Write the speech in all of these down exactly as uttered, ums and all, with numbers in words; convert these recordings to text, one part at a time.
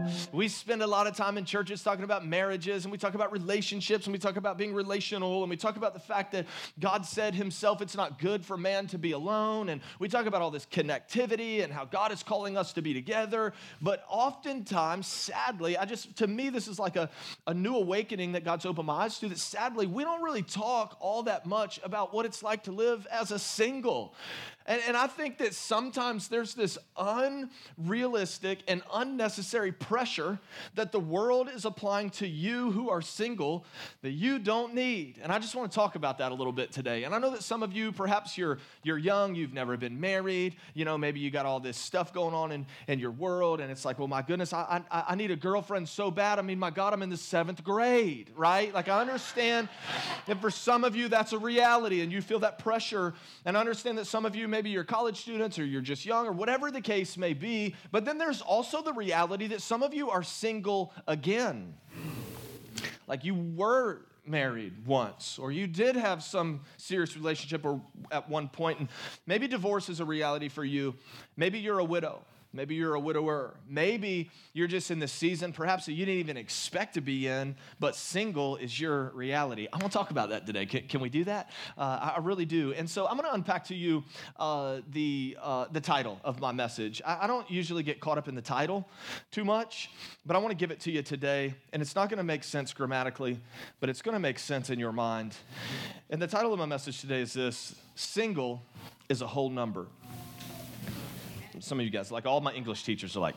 We spend a lot of time in churches talking about marriages, and we talk about relationships, and we talk about being relational, and we talk about the fact that God said himself it's not good for man to be alone, and we talk about all this connectivity and how God is calling us to be together. But oftentimes, sadly, I just, to me, this is like a, a new awakening that God's opened my eyes to, that sadly, we don't really talk all that much about what it's like to live as a single. And, and I think that sometimes there's this unrealistic and unnecessary pressure that the world is applying to you who are single that you don't need. And I just want to talk about that a little bit today. And I know that some of you, perhaps you're you're young, you've never been married, you know, maybe you got all this stuff going on in, in your world, and it's like, well, my goodness, I, I, I need a girlfriend so bad. I mean, my God, I'm in the seventh grade, right? Like, I understand that for some of you, that's a reality, and you feel that pressure, and I understand that some of you, maybe you're college students or you're just young or whatever the case may be, but then there's also the reality that some of you are single again. Like, you were married once, or you did have some serious relationship or at one point, and maybe divorce is a reality for you. Maybe you're a widow. Maybe you're a widower. Maybe you're just in the season, perhaps that you didn't even expect to be in, but single is your reality. I want to talk about that today. Can, can we do that? Uh, I really do. And so I'm going to unpack to you uh, the uh, the title of my message. I, I don't usually get caught up in the title too much, but I want to give it to you today. And it's not going to make sense grammatically, but it's going to make sense in your mind. And the title of my message today is this: Single is a whole number. Some of you guys, like all my English teachers are like,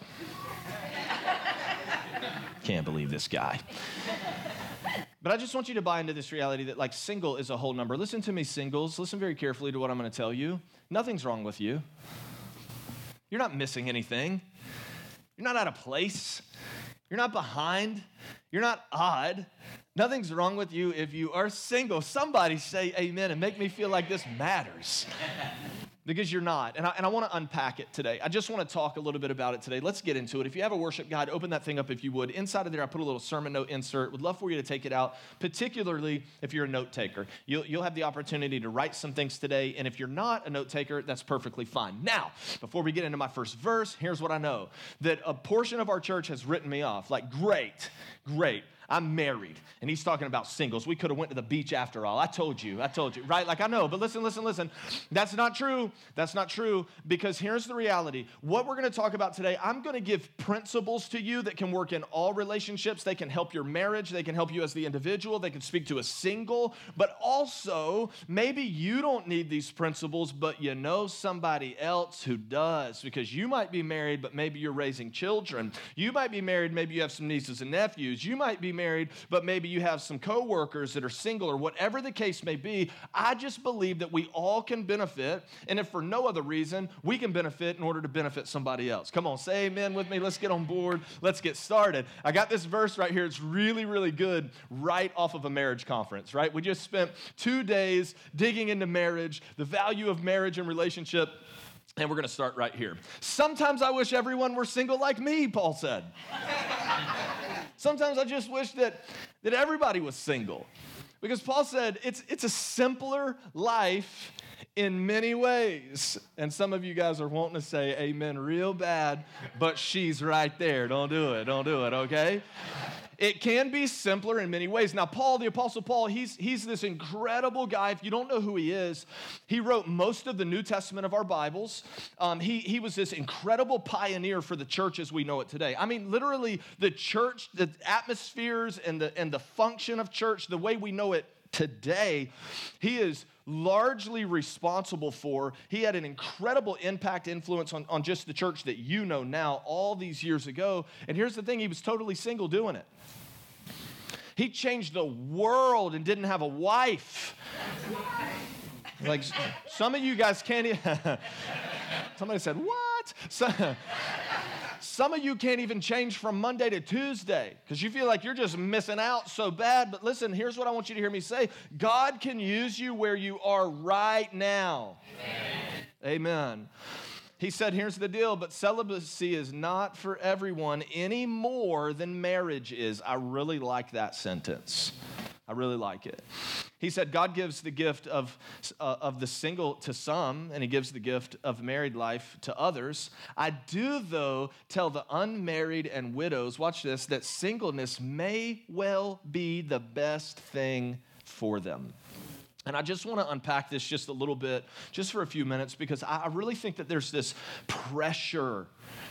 can't believe this guy. But I just want you to buy into this reality that, like, single is a whole number. Listen to me, singles. Listen very carefully to what I'm going to tell you. Nothing's wrong with you. You're not missing anything. You're not out of place. You're not behind. You're not odd. Nothing's wrong with you if you are single. Somebody say amen and make me feel like this matters. Because you're not. And I, and I want to unpack it today. I just want to talk a little bit about it today. Let's get into it. If you have a worship guide, open that thing up if you would. Inside of there, I put a little sermon note insert. Would love for you to take it out, particularly if you're a note taker. You'll, you'll have the opportunity to write some things today. And if you're not a note taker, that's perfectly fine. Now, before we get into my first verse, here's what I know. That a portion of our church has written me off. Like, great, great. I'm married. And he's talking about singles. We could have went to the beach after all. I told you. I told you. Right? Like, I know. But listen, listen, listen. That's not true. That's not true. Because here's the reality. What we're going to talk about today, I'm going to give principles to you that can work in all relationships. They can help your marriage. They can help you as the individual. They can speak to a single. But also, maybe you don't need these principles, but you know somebody else who does. Because you might be married, but maybe you're raising children. You might be married. Maybe you have some nieces and nephews. You might be married, but maybe you have some coworkers that are single, or whatever the case may be. I just believe that we all can benefit, and if for no other reason, we can benefit in order to benefit somebody else. Come on, say amen with me. Let's get on board. Let's get started. I got this verse right here. It's really, really good, right off of a marriage conference, right? We just spent two days digging into marriage, the value of marriage and relationship. And we're going to start right here. Sometimes I wish everyone were single like me, Paul said. Sometimes I just wish that, that everybody was single. Because Paul said it's, it's a simpler life in many ways. And some of you guys are wanting to say amen real bad, but she's right there. Don't do it. Don't do it, okay? It can be simpler in many ways. Now, Paul, the Apostle Paul, he's, he's this incredible guy. If you don't know who he is, he wrote most of the New Testament of our Bibles. Um, he, he was this incredible pioneer for the church as we know it today. I mean, literally, the church, the atmospheres and the, and the function of church, the way we know it today, he is largely responsible for. He had an incredible impact, influence on, on just the church that you know now all these years ago. And here's the thing, he was totally single doing it. He changed the world and didn't have a wife. Like, some of you guys can't even... Somebody said, what? So, some of you can't even change from Monday to Tuesday because you feel like you're just missing out so bad. But listen, here's what I want you to hear me say. God can use you where you are right now. Amen. Amen. He said, here's the deal, but celibacy is not for everyone any more than marriage is. I really like that sentence. I really like it. He said, God gives the gift of, uh, of the single to some, and he gives the gift of married life to others. I do, though, tell the unmarried and widows, watch this, that singleness may well be the best thing for them. And I just want to unpack this just a little bit, just for a few minutes, because I really think that there's this pressure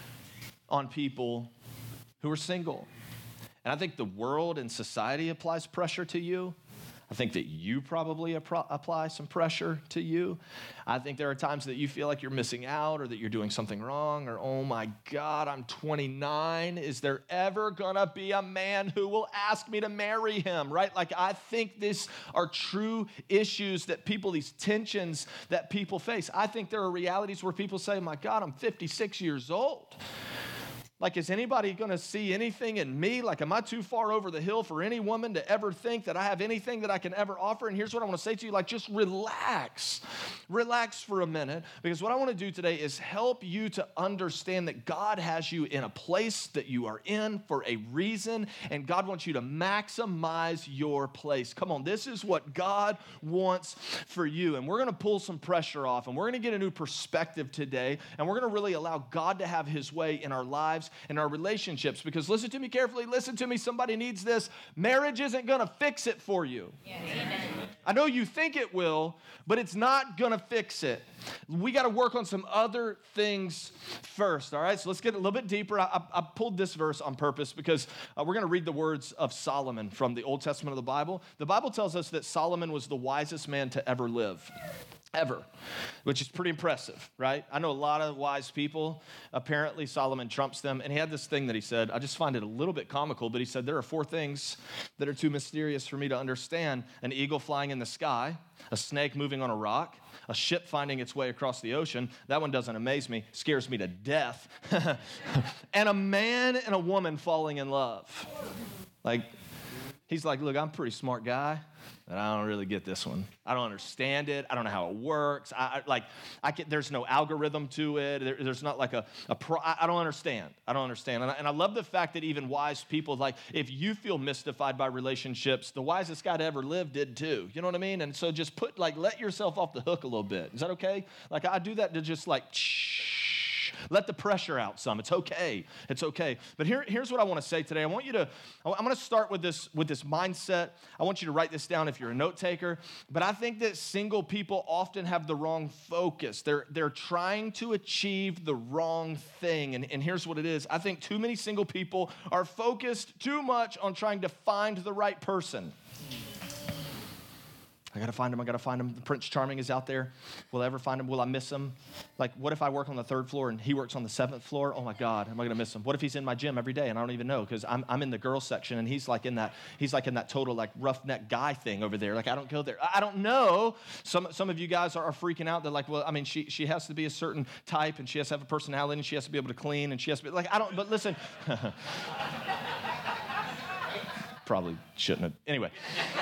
on people who are single. And I think the world and society applies pressure to you. I think that you probably apply some pressure to you. I think there are times that you feel like you're missing out or that you're doing something wrong or, oh my God, I'm twenty-nine. Is there ever gonna be a man who will ask me to marry him, right? Like I think these are true issues that people, these tensions that people face. I think there are realities where people say, my God, I'm fifty-six years old. Like, is anybody going to see anything in me? Like, am I too far over the hill for any woman to ever think that I have anything that I can ever offer? And here's what I want to say to you, like, just relax. Relax for a minute, because what I want to do today is help you to understand that God has you in a place that you are in for a reason, and God wants you to maximize your place. Come on, this is what God wants for you, and we're going to pull some pressure off, and we're going to get a new perspective today, and we're going to really allow God to have his way in our lives and our relationships, because listen to me carefully, listen to me, somebody needs this. Marriage isn't going to fix it for you. Yes. I know you think it will, but it's not going to fix it. We got to work on some other things first, all right? So let's get a little bit deeper. I, I, I pulled this verse on purpose because uh, we're going to read the words of Solomon from the Old Testament of the Bible. The Bible tells us that Solomon was the wisest man to ever live. Ever, which is pretty impressive, right? I know a lot of wise people. Apparently, Solomon trumps them. And he had this thing that he said, I just find it a little bit comical, but he said, there are four things that are too mysterious for me to understand. An eagle flying in the sky, a snake moving on a rock, a ship finding its way across the ocean. That one doesn't amaze me, scares me to death. And a man and a woman falling in love. Like, he's like, look, I'm a pretty smart guy. And I don't really get this one. I don't understand it. I don't know how it works. I, I like, I can, there's no algorithm to it. There, there's not like a, a pro, I, I don't understand. I don't understand. And I, and I love the fact that even wise people, like, if you feel mystified by relationships, the wisest guy to ever live did too. You know what I mean? And so just put, like, let yourself off the hook a little bit. Is that okay? Like, I do that to just like, shh. Let the pressure out some. It's okay. It's okay. But here, here's what I want to say today. I want you to, I'm going to start with this, with this mindset. I want you to write this down if you're a note taker. But I think that single people often have the wrong focus. They're, they're trying to achieve the wrong thing. And, and here's what it is. I think too many single people are focused too much on trying to find the right person. I got to find him. I got to find him. The Prince Charming is out there. Will I ever find him? Will I miss him? Like, what if I work on the third floor and he works on the seventh floor? Oh my God, am I going to miss him? What if he's in my gym every day and I don't even know because I'm I'm in the girls section and he's like in that he's like in that total like roughneck guy thing over there. Like I don't go there. I don't know. Some some of you guys are, are freaking out. They're like, well, I mean, she she has to be a certain type and she has to have a personality and she has to be able to clean and she has to be like I don't. But listen, probably shouldn't have. Anyway.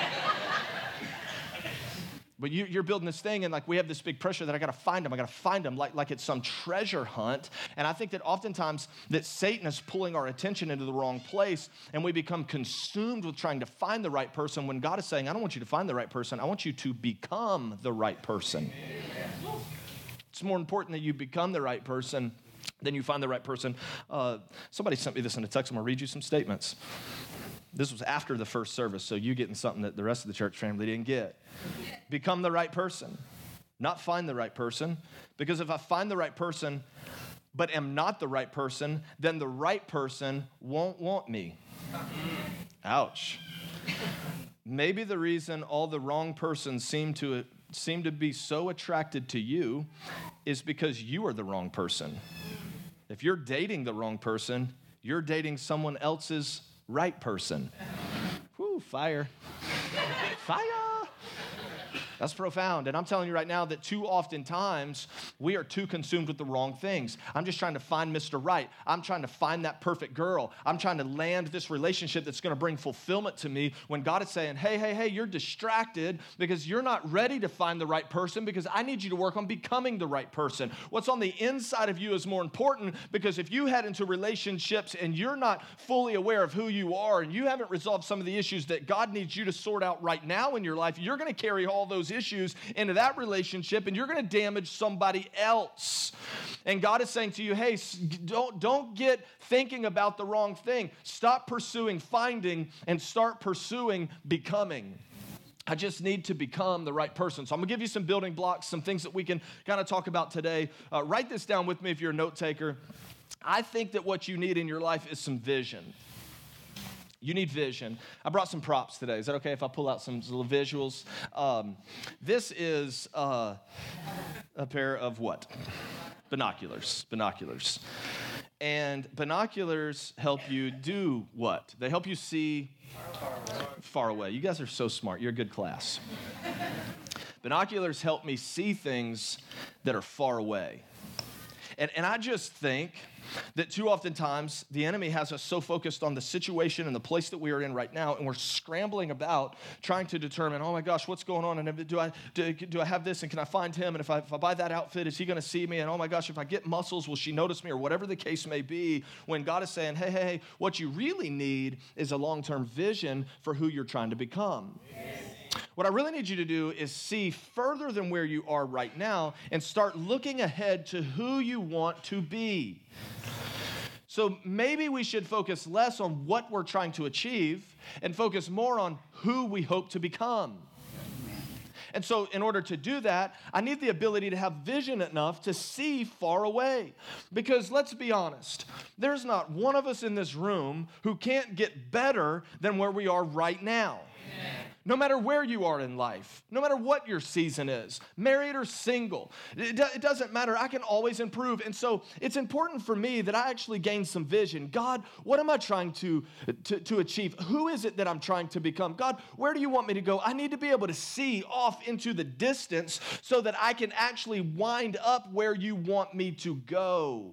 But you, you're building this thing, and like we have this big pressure that I got to find them. I got to find them, like like it's some treasure hunt. And I think that oftentimes that Satan is pulling our attention into the wrong place, and we become consumed with trying to find the right person. When God is saying, "I don't want you to find the right person. I want you to become the right person." It's more important that you become the right person than you find the right person. Uh, somebody sent me this in a text. I'm gonna read you some statements. This was after the first service, so you getting something that the rest of the church family didn't get. Become the right person, not find the right person. Because if I find the right person, but am not the right person, then the right person won't want me. Ouch. Maybe the reason all the wrong persons seem to seem to be so attracted to you is because you are the wrong person. If you're dating the wrong person, you're dating someone else's right person. Whoo, fire. Fire. That's profound. And I'm telling you right now that too often times we are too consumed with the wrong things. I'm just trying to find Mister Right. I'm trying to find that perfect girl. I'm trying to land this relationship that's going to bring fulfillment to me when God is saying, hey, hey, hey, you're distracted because you're not ready to find the right person because I need you to work on becoming the right person. What's on the inside of you is more important because if you head into relationships and you're not fully aware of who you are and you haven't resolved some of the issues that God needs you to sort out right now in your life, you're going to carry all those issues into that relationship and you're going to damage somebody else. And God is saying to you, hey, don't, don't get thinking about the wrong thing. Stop pursuing finding and start pursuing becoming. I just need to become the right person. So I'm going to give you some building blocks, some things that we can kind of talk about today. Uh, write this down with me if you're a note taker. I think that what you need in your life is some vision. You need vision. I brought some props today. Is that okay if I pull out some little visuals? Um, this is uh, a pair of what? Binoculars. Binoculars. And binoculars help you do what? They help you see far away. Far away. You guys are so smart. You're a good class. Binoculars help me see things that are far away. And, and I just think that too often times the enemy has us so focused on the situation and the place that we are in right now, and we're scrambling about trying to determine, oh my gosh, what's going on? And do I do, do I have this? And can I find him? And if I, if I buy that outfit, is he going to see me? And oh my gosh, if I get muscles, will she notice me? Or whatever the case may be, when God is saying, hey, hey, hey, what you really need is a long-term vision for who you're trying to become. Yes. What I really need you to do is see further than where you are right now and start looking ahead to who you want to be. So maybe we should focus less on what we're trying to achieve and focus more on who we hope to become. And so in order to do that, I need the ability to have vision enough to see far away. Because let's be honest, there's not one of us in this room who can't get better than where we are right now. Amen. No matter where you are in life, no matter what your season is, married or single, it, do, it doesn't matter. I can always improve. And so it's important for me that I actually gain some vision. God, what am I trying to, to, to achieve? Who is it that I'm trying to become? God, where do you want me to go? I need to be able to see off into the distance so that I can actually wind up where you want me to go.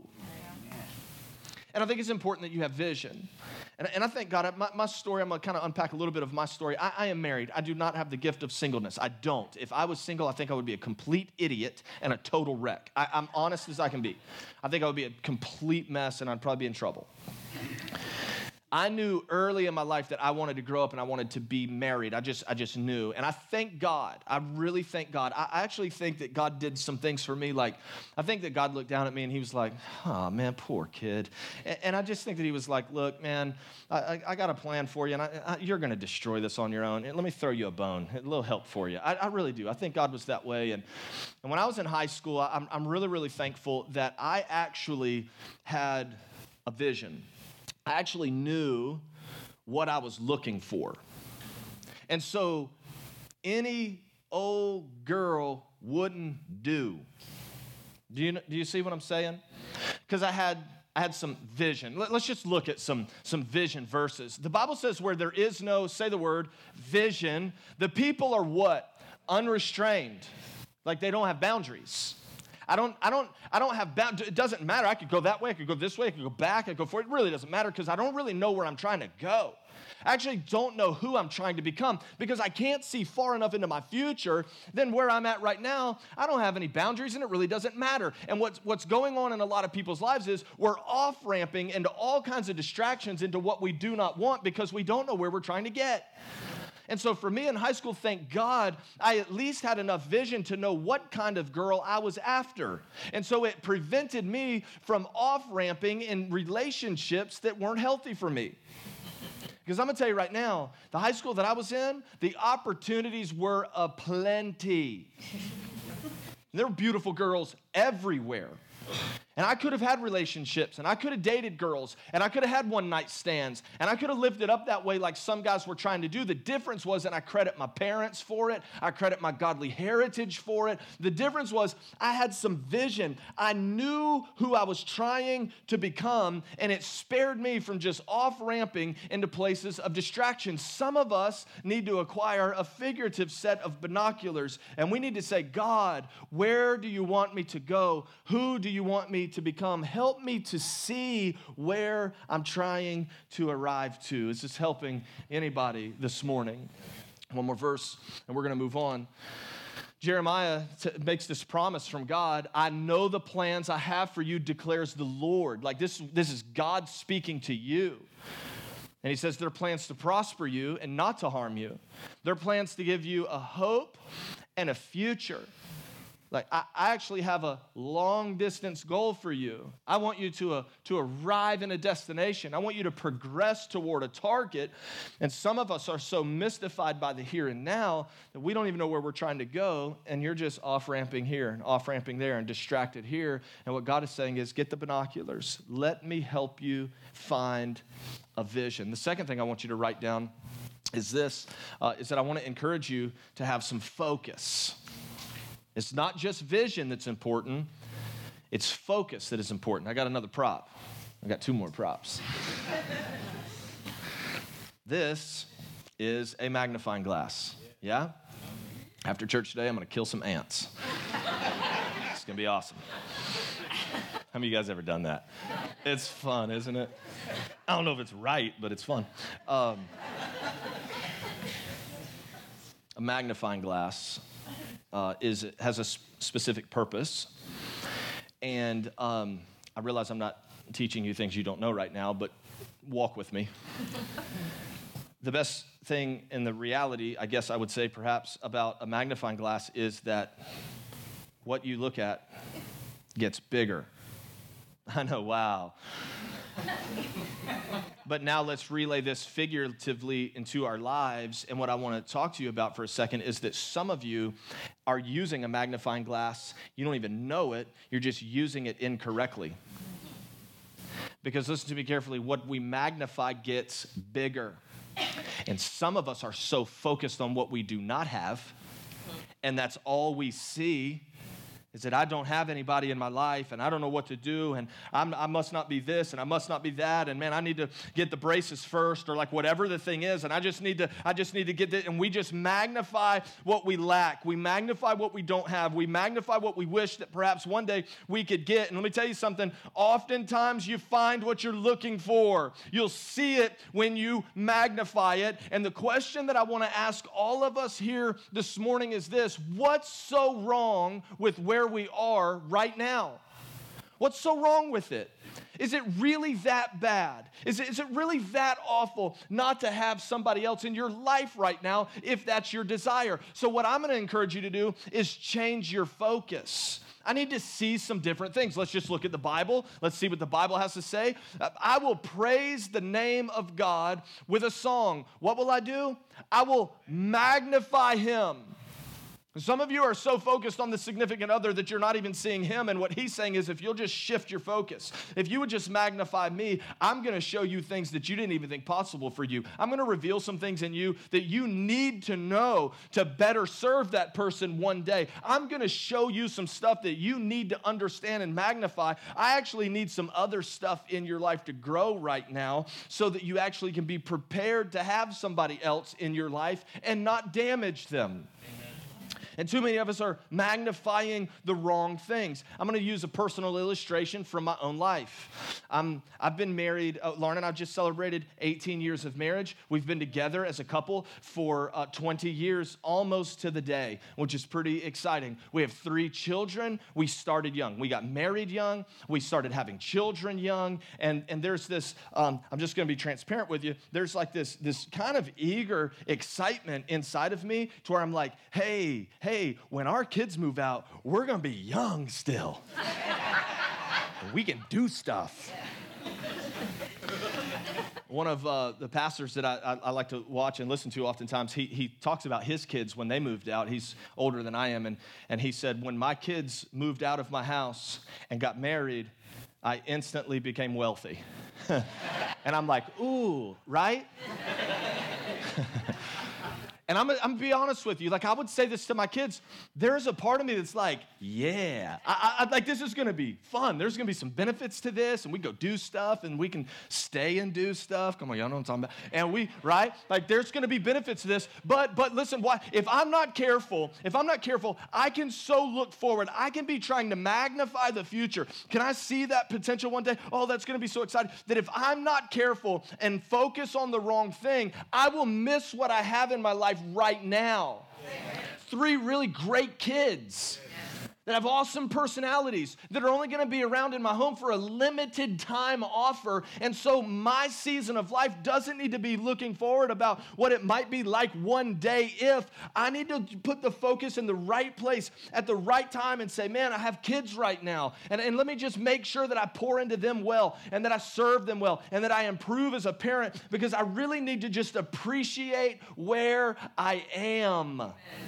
And I think it's important that you have vision. And, and I thank God, my, my story, I'm going to kind of unpack a little bit of my story. I, I am married. I do not have the gift of singleness. I don't. If I was single, I think I would be a complete idiot and a total wreck. I, I'm honest as I can be. I think I would be a complete mess and I'd probably be in trouble. I knew early in my life that I wanted to grow up and I wanted to be married. I just I just knew. And I thank God. I really thank God. I actually think that God did some things for me. Like, I think that God looked down at me and he was like, oh, man, poor kid. And, and I just think that he was like, look, man, I, I, I got a plan for you, and I, I, you're going to destroy this on your own. Let me throw you a bone, a little help for you. I, I really do. I think God was that way. And, and when I was in high school, I'm, I'm really, really thankful that I actually had a vision. I actually knew what I was looking for. And so any old girl wouldn't do. Do you, do you see what I'm saying? Because I had I had some vision. Let, let's just look at some, some vision verses. The Bible says where there is no, say the word, vision, the people are what? Unrestrained. Like they don't have boundaries. I don't, I don't, I don't have bound. It doesn't matter. I could go that way. I could go this way. I could go back. I could go forward. It really doesn't matter because I don't really know where I'm trying to go. I actually don't know who I'm trying to become because I can't see far enough into my future than where I'm at right now. I don't have any boundaries and it really doesn't matter. And what's, what's going on in a lot of people's lives is we're off-ramping into all kinds of distractions into what we do not want because we don't know where we're trying to get. And so for me in high school, thank God, I at least had enough vision to know what kind of girl I was after. And so it prevented me from off-ramping in relationships that weren't healthy for me. Because I'm going to tell you right now, the high school that I was in, the opportunities were aplenty. There were beautiful girls everywhere. And I could have had relationships, and I could have dated girls, and I could have had one-night stands, and I could have lived it up that way like some guys were trying to do. The difference was that I credit my parents for it. I credit my godly heritage for it. The difference was I had some vision. I knew who I was trying to become, and it spared me from just off-ramping into places of distraction. Some of us need to acquire a figurative set of binoculars, and we need to say, God, where do you want me to go? Who do you want me to become? Help me to see where I'm trying to arrive to. Is this helping anybody this morning? One more verse, and we're going to move on. Jeremiah t- makes this promise from God. I know the plans I have for you, declares the Lord. Like this, this is God speaking to you. And he says they're plans to prosper you and not to harm you. They're plans to give you a hope and a future. Like, I, I actually have a long-distance goal for you. I want you to, uh, to arrive in a destination. I want you to progress toward a target. And some of us are so mystified by the here and now that we don't even know where we're trying to go, and you're just off-ramping here and off-ramping there and distracted here. And what God is saying is, get the binoculars. Let me help you find a vision. The second thing I want you to write down is this, uh, is that I want to encourage you to have some focus. It's not just vision that's important, it's focus that is important. I got another prop. I got two more props. This is a magnifying glass, yeah? After church today, I'm going to kill some ants. It's going to be awesome. How many of you guys ever done that? It's fun, isn't it? I don't know if it's right, but it's fun. Um, a magnifying glass Uh, is has a sp- specific purpose, and um, I realize I'm not teaching you things you don't know right now, but walk with me. The best thing in the reality, I guess I would say perhaps, about a magnifying glass is that what you look at gets bigger. I know, wow. But now let's relay this figuratively into our lives. And what I want to talk to you about for a second is that some of you are using a magnifying glass. You don't even know it. You're just using it incorrectly. Because listen to me carefully, what we magnify gets bigger. And some of us are so focused on what we do not have, and that's all we see, is that I don't have anybody in my life, and I don't know what to do, and I'm, I must not be this, and I must not be that, and man, I need to get the braces first, or like whatever the thing is, and I just need to, I just need to get this, and we just magnify what we lack. We magnify what we don't have. We magnify what we wish that perhaps one day we could get. And let me tell you something, oftentimes you find what you're looking for. You'll see it when you magnify it. And the question that I want to ask all of us here this morning is this: what's so wrong with where we are right now? What's so wrong with it? Is it really that bad? Is it, is it really that awful not to have somebody else in your life right now if that's your desire? So what I'm going to encourage you to do is change your focus. I need to see some different things. Let's just look at the Bible. Let's see what the Bible has to say. I will praise the name of God with a song. What will I do? I will magnify him. Some of you are so focused on the significant other that you're not even seeing him. And what he's saying is, if you'll just shift your focus, if you would just magnify me, I'm going to show you things that you didn't even think possible for you. I'm going to reveal some things in you that you need to know to better serve that person one day. I'm going to show you some stuff that you need to understand and magnify. I actually need some other stuff in your life to grow right now so that you actually can be prepared to have somebody else in your life and not damage them. And too many of us are magnifying the wrong things. I'm going to use a personal illustration from my own life. Um, I've been married, uh, Lauren and I just celebrated eighteen years of marriage. We've been together as a couple for uh, twenty years, almost to the day, which is pretty exciting. We have three children. We started young. We got married young. We started having children young. And, and there's this, um, I'm just going to be transparent with you, there's like this, this kind of eager excitement inside of me to where I'm like, hey, hey, when our kids move out, we're going to be young still. We can do stuff. One of uh, the pastors that I, I, I like to watch and listen to oftentimes, he, he talks about his kids when they moved out. He's older than I am, and, and he said, when my kids moved out of my house and got married, I instantly became wealthy. And I'm like, ooh, right? And I'm, I'm gonna be honest with you, like I would say this to my kids, there's a part of me that's like, yeah, I, I, like this is gonna be fun. There's gonna be some benefits to this, and we go do stuff, and we can stay and do stuff. Come on, y'all know what I'm talking about. And we, right? Like there's gonna be benefits to this, but but listen, why? If I'm not careful, if I'm not careful, I can so look forward. I can be trying to magnify the future. Can I see that potential one day? Oh, that's gonna be so exciting. That if I'm not careful and focus on the wrong thing, I will miss what I have in my life right now. Amen. Three really great kids that have awesome personalities that are only going to be around in my home for a limited time offer. And so my season of life doesn't need to be looking forward about what it might be like one day if. I need to put the focus in the right place at the right time and say, man, I have kids right now. And, and let me just make sure that I pour into them well and that I serve them well and that I improve as a parent because I really need to just appreciate where I am.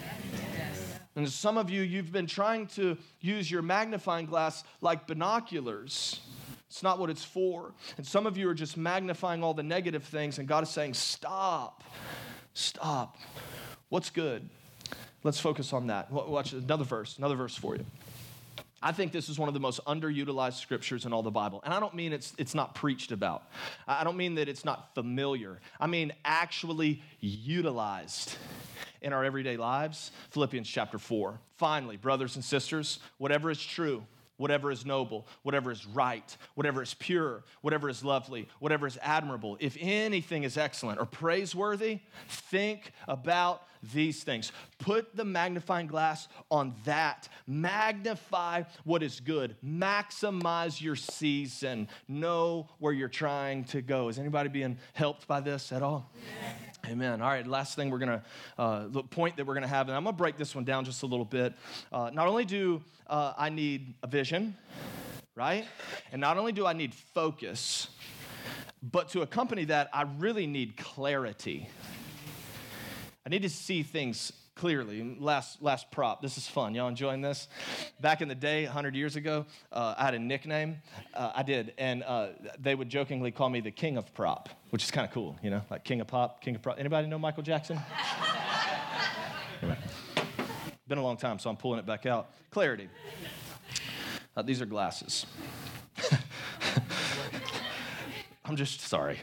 And some of you, you've been trying to use your magnifying glass like binoculars. It's not what it's for. And some of you are just magnifying all the negative things, and God is saying, stop, stop. What's good? Let's focus on that. Watch another verse, another verse for you. I think this is one of the most underutilized scriptures in all the Bible. And I don't mean it's it's not preached about. I don't mean that it's not familiar. I mean actually utilized in our everyday lives. Philippians chapter four. Finally, brothers and sisters, whatever is true, whatever is noble, whatever is right, whatever is pure, whatever is lovely, whatever is admirable, if anything is excellent or praiseworthy, think about these things. Put the magnifying glass on that. Magnify what is good. Maximize your season. Know where you're trying to go. Is anybody being helped by this at all? Yes. Amen. All right, last thing we're going to, uh, the point that we're going to have, and I'm going to break this one down just a little bit. Uh, not only do uh, I need a vision, right? And not only do I need focus, but to accompany that, I really need clarity. I need to see things clearly. Last last prop. This is fun. Y'all enjoying this? Back in the day, one hundred years ago, uh, I had a nickname. Uh, I did. And uh, they would jokingly call me the king of prop, which is kind of cool, you know, like king of pop, king of prop. Anybody know Michael Jackson? Anyway. Been a long time, so I'm pulling it back out. Clarity. Uh, these are glasses. I'm just sorry.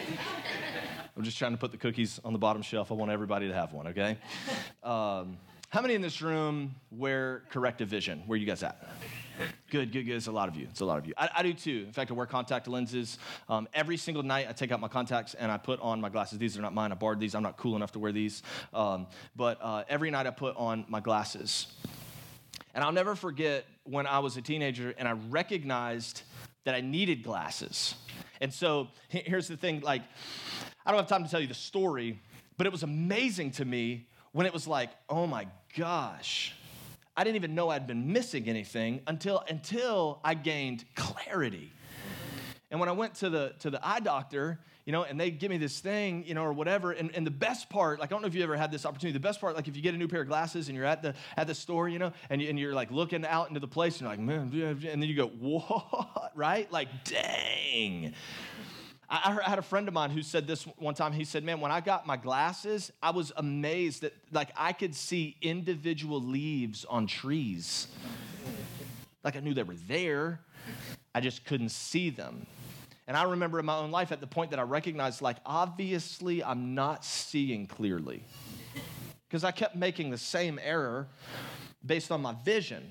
I'm just trying to put the cookies on the bottom shelf. I want everybody to have one, okay? Um, how many in this room wear corrective vision? Where are you guys at? Good, good, good. It's a lot of you. It's a lot of you. I, I do too. In fact, I wear contact lenses. Um, every single night, I take out my contacts and I put on my glasses. These are not mine. I borrowed these. I'm not cool enough to wear these. Um, but uh, every night, I put on my glasses. And I'll never forget when I was a teenager and I recognized that I needed glasses. And so here's the thing, like, I don't have time to tell you the story, but it was amazing to me when it was like, oh my gosh, I didn't even know I'd been missing anything until until I gained clarity. And when I went to the to the eye doctor, you know, and they give me this thing, you know, or whatever, and, and the best part, like, I don't know if you ever had this opportunity, the best part, like, if you get a new pair of glasses and you're at the at the store, you know, and, you, and you're, like, looking out into the place, and you're like, man, and then you go, what, right? Like, dang. I, I had a friend of mine who said this one time. He said, man, when I got my glasses, I was amazed that, like, I could see individual leaves on trees. Like, I knew they were there. I just couldn't see them. And I remember in my own life at the point that I recognized, like, obviously I'm not seeing clearly. Because I kept making the same error based on my vision.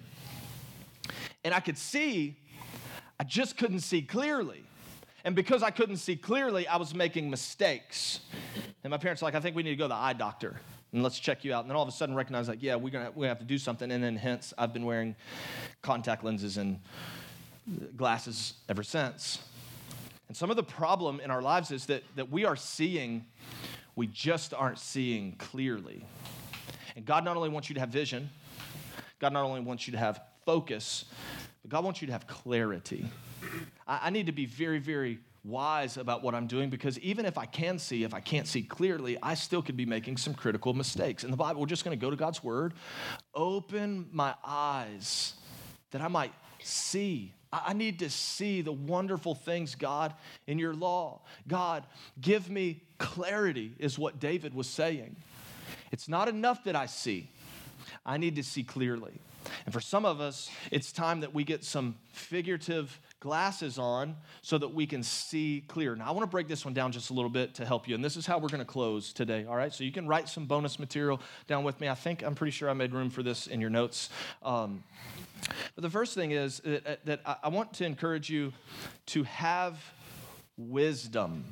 And I could see, I just couldn't see clearly. And because I couldn't see clearly, I was making mistakes. And my parents were like, I think we need to go to the eye doctor. And let's check you out. And then all of a sudden recognize, like, yeah, we're going we're gonna have to do something. And then hence, I've been wearing contact lenses and glasses ever since. And some of the problem in our lives is that, that we are seeing, we just aren't seeing clearly. And God not only wants you to have vision, God not only wants you to have focus, but God wants you to have clarity. I, I need to be very, very wise about what I'm doing, because even if I can see, if I can't see clearly, I still could be making some critical mistakes. In the Bible, we're just going to go to God's word, open my eyes that I might see. I need to see the wonderful things, God, in your law. God, give me clarity, is what David was saying. It's not enough that I see. I need to see clearly. And for some of us, it's time that we get some figurative glasses on so that we can see clear. Now, I want to break this one down just a little bit to help you. And this is how we're going to close today, all right? So you can write some bonus material down with me. I think, I'm pretty sure I made room for this in your notes. Um, but the first thing is that, that I want to encourage you to have wisdom.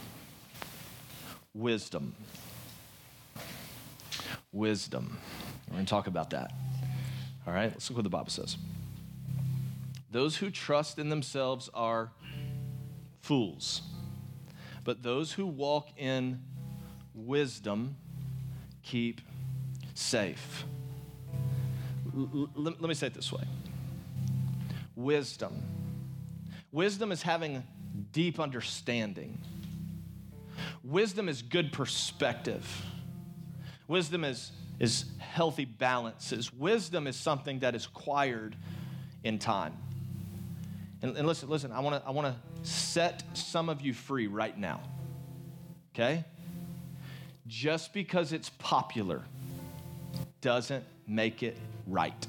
Wisdom. Wisdom. We're going to talk about that. All right, let's look what the Bible says. Those who trust in themselves are fools, but those who walk in wisdom keep safe. L- l- let me say it this way. Wisdom. Wisdom is having deep understanding. Wisdom is good perspective. Wisdom is, is healthy balances. Wisdom is something that is acquired in time. And, and listen, listen, I want to I want to set some of you free right now. Okay? Just because it's popular doesn't make it right.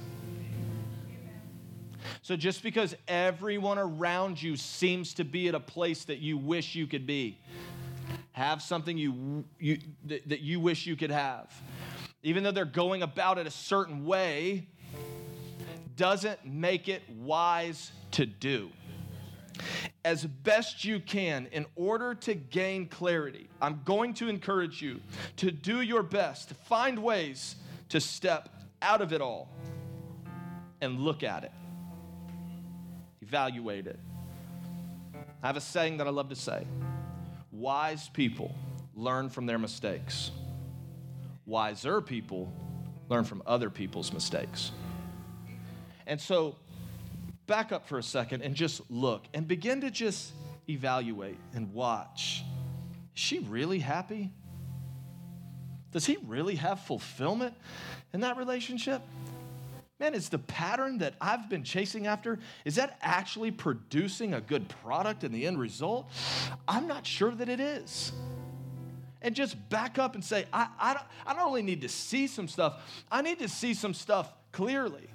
So just because everyone around you seems to be at a place that you wish you could be, have something you, you that, that you wish you could have, even though they're going about it a certain way, doesn't make it wise to do. As best you can, in order to gain clarity, I'm going to encourage you to do your best, to find ways to step out of it all and look at it. Evaluate it. I have a saying that I love to say. Wise people learn from their mistakes. Wiser people learn from other people's mistakes. And so, back up for a second and just look and begin to just evaluate and watch. Is she really happy? Does he really have fulfillment in that relationship? Man, is the pattern that I've been chasing after, is that actually producing a good product in the end result? I'm not sure that it is. And just back up and say, I, I, don't, I not only need to see some stuff, I need to see some stuff clearly.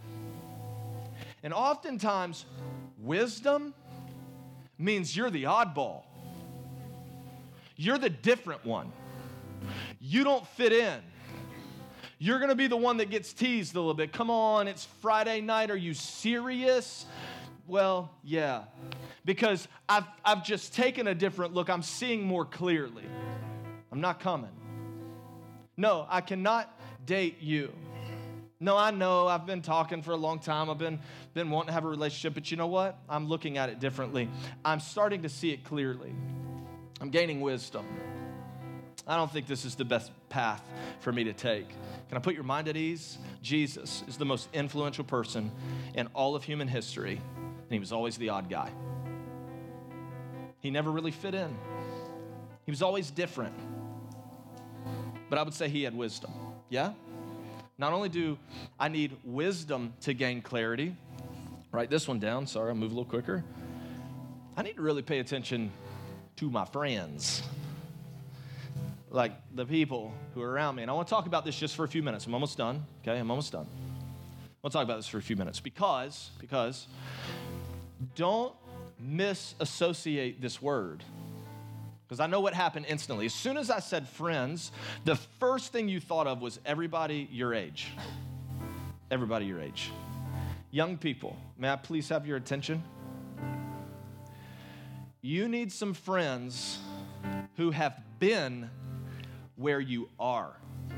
And oftentimes, wisdom means you're the oddball. You're the different one. You don't fit in. You're going to be the one that gets teased a little bit. Come on, it's Friday night. Are you serious? Well, yeah. Because I've, I've just taken a different look. I'm seeing more clearly. I'm not coming. No, I cannot date you. No, I know. I've been talking for a long time. I've been, been wanting to have a relationship. But you know what? I'm looking at it differently. I'm starting to see it clearly. I'm gaining wisdom. I don't think this is the best path for me to take. Can I put your mind at ease? Jesus is the most influential person in all of human history, and he was always the odd guy. He never really fit in. He was always different. But I would say he had wisdom. Yeah? Not only do I need wisdom to gain clarity, write this one down. Sorry, I'll move a little quicker. I need to really pay attention to my friends. Like the people who are around me. And I want to talk about this just for a few minutes. I'm almost done, okay? I'm almost done. We'll talk about this for a few minutes because, because don't misassociate this word. Because I know what happened instantly. As soon as I said friends, the first thing you thought of was everybody your age. Everybody your age. Young people, may I please have your attention? You need some friends who have been where you are.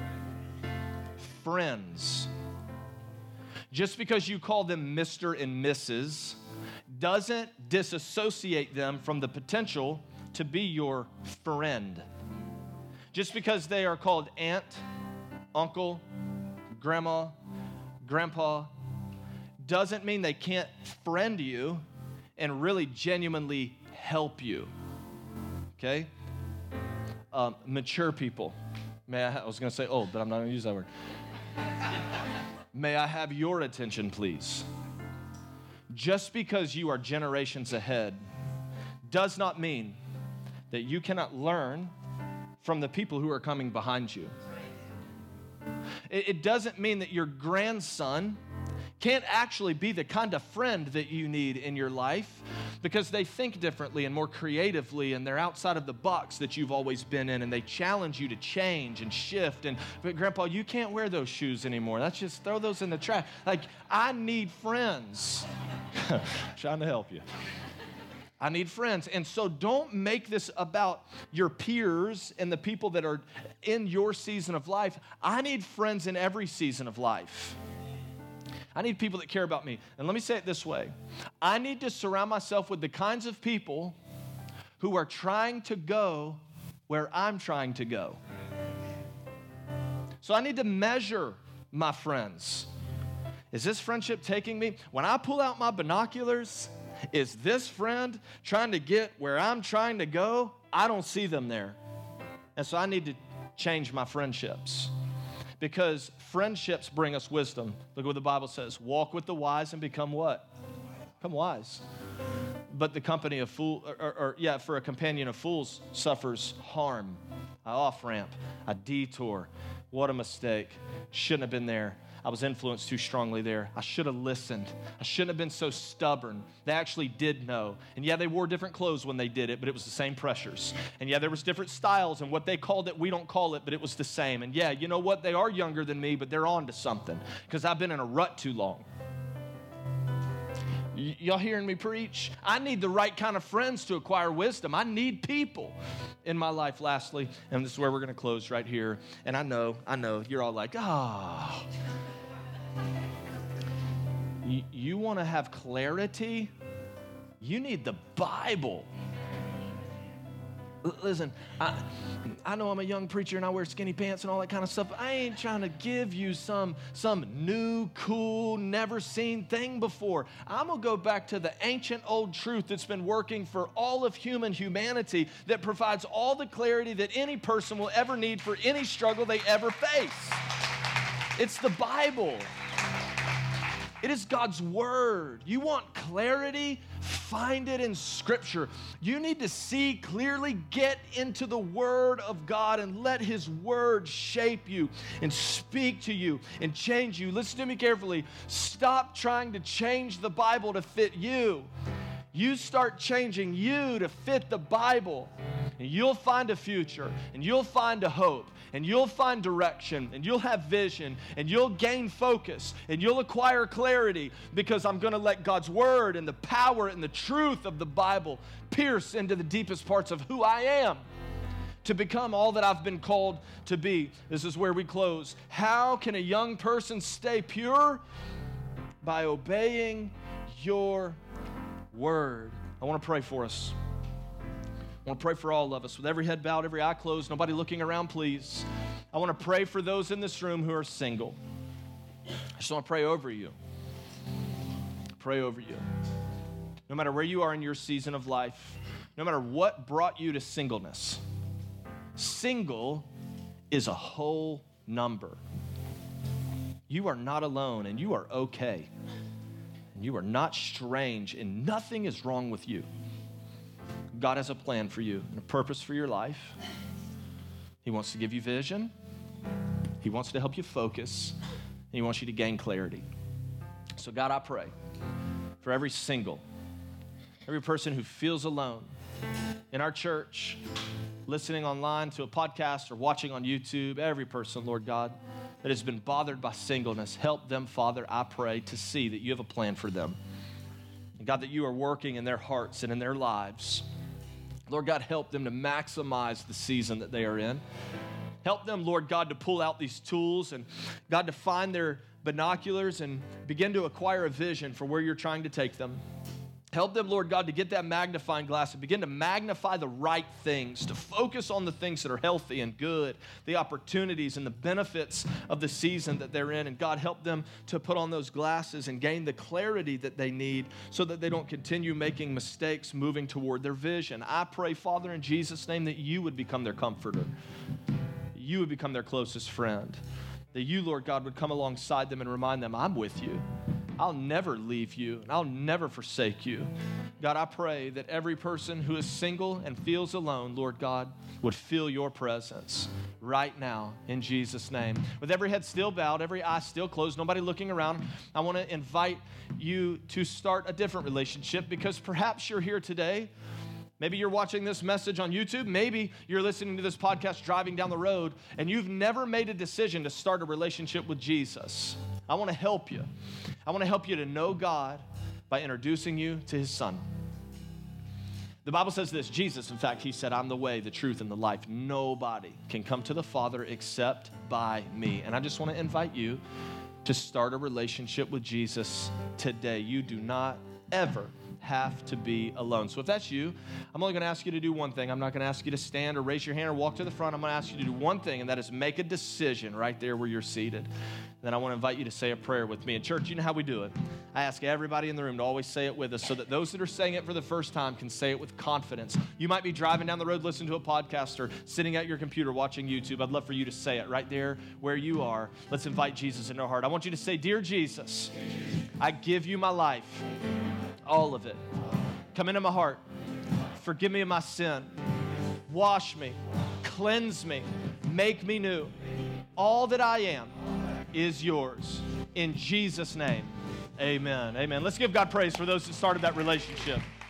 Friends. Just because you call them Mister and Missus doesn't disassociate them from the potential to be your friend. Just because they are called aunt, uncle, grandma, grandpa, doesn't mean they can't friend you and really genuinely help you. Okay? Um, mature people. May I, I was going to say old, but I'm not going to use that word. May I have your attention, please? just because you are generations ahead does not mean that you cannot learn from the people who are coming behind you. It, it doesn't mean that your grandson can't actually be the kind of friend that you need in your life because they think differently and more creatively and they're outside of the box that you've always been in and they challenge you to change and shift. And, but Grandpa, you can't wear those shoes anymore. Let's just throw those in the trash. Like, I need friends. Trying to help you. I need friends. And so don't make this about your peers and the people that are in your season of life. I need friends in every season of life. I need people that care about me. And let me say it this way. I need to surround myself with the kinds of people who are trying to go where I'm trying to go. So I need to measure my friends. Is this friendship taking me? When I pull out my binoculars, is this friend trying to get where I'm trying to go? I don't see them there. And so I need to change my friendships. Because friendships bring us wisdom. Look what the Bible says. Walk with the wise and become what? Become wise. But the company of fools, or, or, or yeah, for a companion of fools suffers harm. An off-ramp, a detour. What a mistake. Shouldn't have been there. I was influenced too strongly there. I should have listened. I shouldn't have been so stubborn. They actually did know. And yeah, they wore different clothes when they did it, but it was the same pressures. And yeah, there was different styles, and what they called it, we don't call it, but it was the same. And yeah, you know what? They are younger than me, but they're on to something because I've been in a rut too long. Y- y'all hearing me preach? I need the right kind of friends to acquire wisdom. I need people in my life. Lastly, and this is where we're going to close right here. And I know, I know, you're all like, ah. Oh. You, you want to have clarity? You need the Bible. L- listen, I, I know I'm a young preacher and I wear skinny pants and all that kind of stuff. But I ain't trying to give you some, some new, cool, never seen thing before. I'm going to go back to the ancient old truth that's been working for all of human humanity that provides all the clarity that any person will ever need for any struggle they ever face. It's the Bible. It is God's word. You want clarity? Find it in Scripture. You need to see clearly, get into the word of God and let his word shape you and speak to you and change you. Listen to me carefully. Stop trying to change the Bible to fit you. You start changing you to fit the Bible, and you'll find a future, and you'll find a hope, and you'll find direction, and you'll have vision, and you'll gain focus, and you'll acquire clarity, because I'm going to let God's word and the power and the truth of the Bible pierce into the deepest parts of who I am to become all that I've been called to be. This is where we close. How can a young person stay pure? By obeying your word. I want to pray for us. I want to pray for all of us with every head bowed, every eye closed, nobody looking around, please. I want to pray for those in this room who are single. I just want to pray over you. Pray over you. No matter where you are in your season of life, no matter what brought you to singleness, single is a whole number. You are not alone, and you are okay. You are not strange, and nothing is wrong with you. God has a plan for you and a purpose for your life. He wants to give you vision. He wants to help you focus. And he wants you to gain clarity. So God, I pray for every single, every person who feels alone in our church, listening online to a podcast or watching on YouTube, every person, Lord God, that has been bothered by singleness, help them, Father, I pray, to see that you have a plan for them. And God, that you are working in their hearts and in their lives. Lord God, help them to maximize the season that they are in. Help them, Lord God, to pull out these tools and, God, to find their binoculars and begin to acquire a vision for where you're trying to take them. Help them, Lord God, to get that magnifying glass and begin to magnify the right things, to focus on the things that are healthy and good, the opportunities and the benefits of the season that they're in. And God, help them to put on those glasses and gain the clarity that they need so that they don't continue making mistakes moving toward their vision. I pray, Father, in Jesus' name, that you would become their comforter. You would become their closest friend. That you, Lord God, would come alongside them and remind them, I'm with you. I'll never leave you, and I'll never forsake you. God, I pray that every person who is single and feels alone, Lord God, would feel your presence right now in Jesus' name. With every head still bowed, every eye still closed, nobody looking around, I want to invite you to start a different relationship, because perhaps you're here today. Maybe you're watching this message on YouTube. Maybe you're listening to this podcast driving down the road, and you've never made a decision to start a relationship with Jesus. I want to help you. I want to help you to know God by introducing you to his son. The Bible says this, Jesus, in fact, he said, I'm the way, the truth, and the life. Nobody can come to the Father except by me. And I just want to invite you to start a relationship with Jesus today. You do not ever have to be alone. So if that's you, I'm only going to ask you to do one thing. I'm not going to ask you to stand or raise your hand or walk to the front. I'm going to ask you to do one thing, and that is make a decision right there where you're seated. Then I want to invite you to say a prayer with me. In church, you know how we do it. I ask everybody in the room to always say it with us so that those that are saying it for the first time can say it with confidence. You might be driving down the road listening to a podcast or sitting at your computer watching YouTube. I'd love for you to say it right there where you are. Let's invite Jesus into our heart. I want you to say, Dear Jesus, I give you my life, all of it. Come into my heart. Forgive me of my sin. Wash me. Cleanse me. Make me new. All that I am is yours. In Jesus' name, amen. Amen. Let's give God praise for those that started that relationship.